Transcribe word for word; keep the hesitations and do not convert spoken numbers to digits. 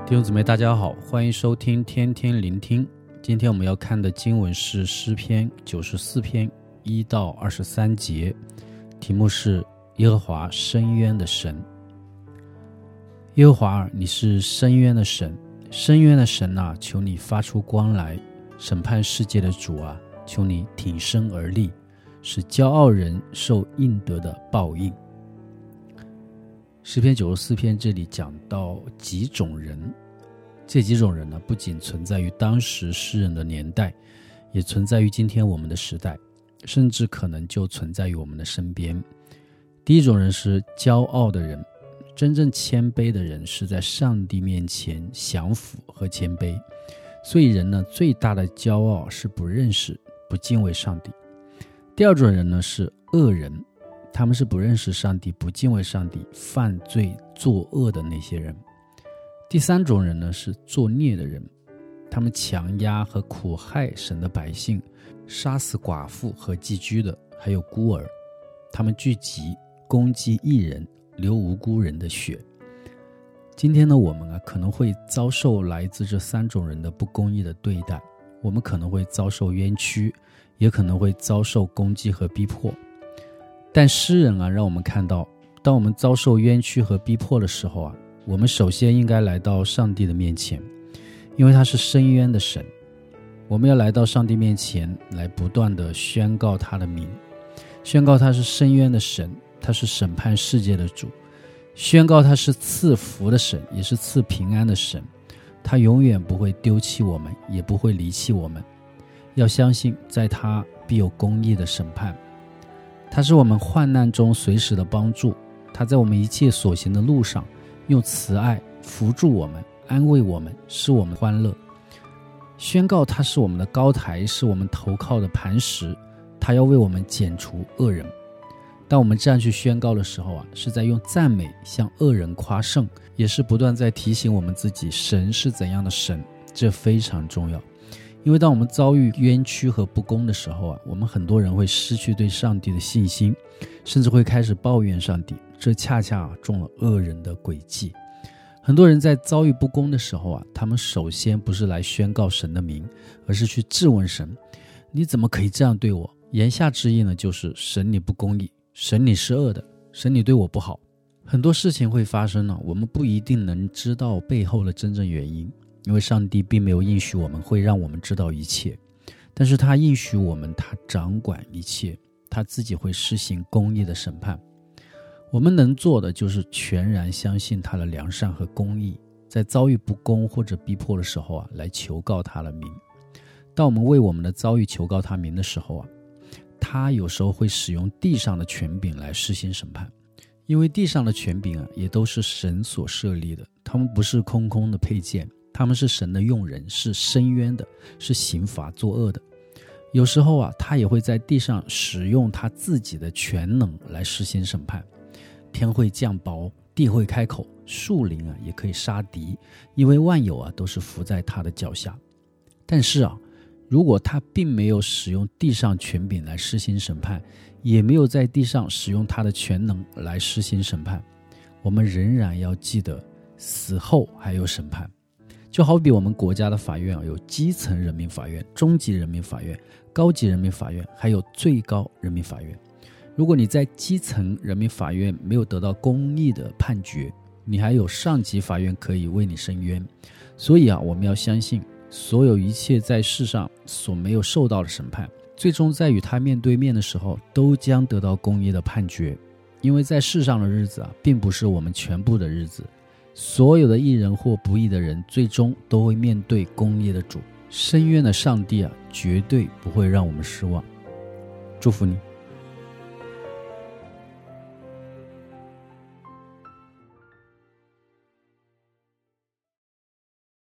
弟兄姊妹大家好，欢迎收听天天聆听。今天我们要看的经文是诗篇九十四篇一到二十三节，题目是耶和华深渊的神。耶和华，你是深渊的神，深渊的神啊，求你发出光来，审判世界的主啊，求你挺身而立，使骄傲人受应得的报应。诗篇九十四篇这里讲到几种人，这几种人呢，不仅存在于当时诗人的年代，也存在于今天我们的时代，甚至可能就存在于我们的身边。第一种人是骄傲的人，真正谦卑的人是在上帝面前降服和谦卑，所以人呢，最大的骄傲是不认识、不敬畏上帝。第二种人呢是恶人，他们是不认识上帝、不敬畏上帝、犯罪作恶的那些人。第三种人呢是作孽的人，他们强压和苦害神的百姓，杀死寡妇和寄居的，还有孤儿，他们聚集攻击义人，流无辜人的血。今天呢，我们啊可能会遭受来自这三种人的不公义的对待，我们可能会遭受冤屈，也可能会遭受攻击和逼迫。但诗人啊，让我们看到，当我们遭受冤屈和逼迫的时候啊，我们首先应该来到上帝的面前，因为他是深渊的神。我们要来到上帝面前，来不断地宣告他的名，宣告他是深渊的神，他是审判世界的主，宣告他是赐福的神，也是赐平安的神，他永远不会丢弃我们，也不会离弃我们。要相信在他必有公义的审判，他是我们患难中随时的帮助，他在我们一切所行的路上用慈爱扶助我们，安慰我们，使我们欢乐。宣告他是我们的高台，是我们投靠的磐石，他要为我们剪除恶人。当我们这样去宣告的时候啊，是在用赞美向恶人夸胜，也是不断在提醒我们自己神是怎样的神，这非常重要。因为当我们遭遇冤屈和不公的时候啊，我们很多人会失去对上帝的信心，甚至会开始抱怨上帝，这恰恰中了恶人的诡计。很多人在遭遇不公的时候啊，他们首先不是来宣告神的名，而是去质问神，你怎么可以这样对我？言下之意呢，就是神你不公义，神你是恶的，神你对我不好。很多事情会发生呢，我们不一定能知道背后的真正原因，因为上帝并没有应许我们会让我们知道一切，但是他应许我们他掌管一切，他自己会施行公义的审判。我们能做的就是全然相信他的良善和公义，在遭遇不公或者逼迫的时候啊，来求告他的名。当我们为我们的遭遇求告他名的时候啊，他有时候会使用地上的权柄来施行审判，因为地上的权柄啊，也都是神所设立的，他们不是空空的配件，他们是神的用人，是伸冤的，是刑罚作恶的。有时候啊，他也会在地上使用他自己的全能来施行审判。天会降雹，地会开口，树林啊也可以杀敌，因为万有啊都是伏在他的脚下。但是啊，如果他并没有使用地上权柄来施行审判，也没有在地上使用他的全能来施行审判，我们仍然要记得死后还有审判。就好比我们国家的法院有基层人民法院、中级人民法院、高级人民法院，还有最高人民法院。如果你在基层人民法院没有得到公义的判决，你还有上级法院可以为你伸冤。所以啊，我们要相信所有一切在世上所没有受到的审判，最终在与他面对面的时候都将得到公义的判决。因为在世上的日子啊，并不是我们全部的日子，所有的义人或不义的人最终都会面对公义的主。深渊的上帝啊，绝对不会让我们失望。祝福你。